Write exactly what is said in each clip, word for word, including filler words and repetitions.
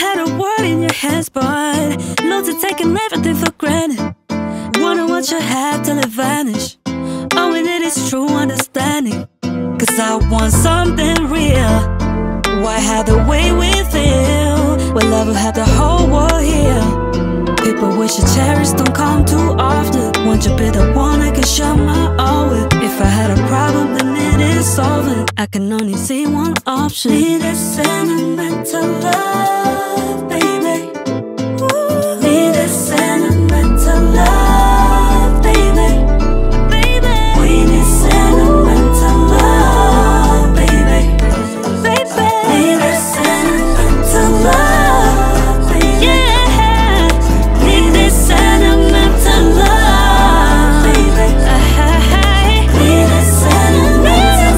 had a word in your hands, but loads of taking everything for granted. Wonder what you have till it vanish. All we need is true understanding. Cause I want something real. Why have the way we feel? Where love will have the whole world here. People we should cherish don't come too often. Won't you be the one I can share my all with? If I had a problem then it is solving. I can only see one option. Need a sentimental love, baby. Ooh. Need a sentimental love, baby. Baby. We need sentimental love, baby. Baby. Need a sentimental love, baby. Yeah. Need this sentimental love, baby. Need a sentimental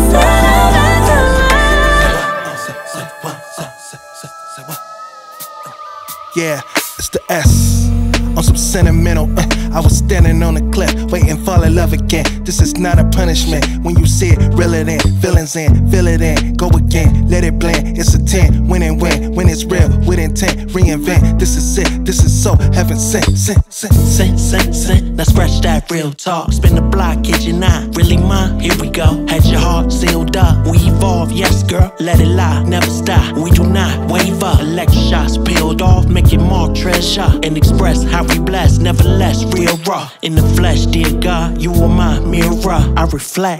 love. Yeah, it's the S. On some sentimental, uh, I was standing on a cliff, waiting, fall in love again. This is not a punishment. When you see it, reel it in, feelings in, feel it in, go again, let it blend. It's a ten, win and win, when it's real, with intent, reinvent. This is it, this is so heaven sent, sent, sent, sent, sent, sent. Let's fresh that real talk. Spin the block, kid you not, really mine. Here we go. Had your heart sealed up. We evolve, yes girl, let it lie, never stop. We do not waver. Electric shots peeled off, make it mark treasure and express how we bless, nevertheless, real raw. In the flesh, dear God, you are my mirror. I reflect.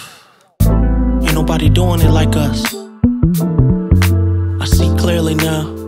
Ain't nobody doing it like us. I see clearly now.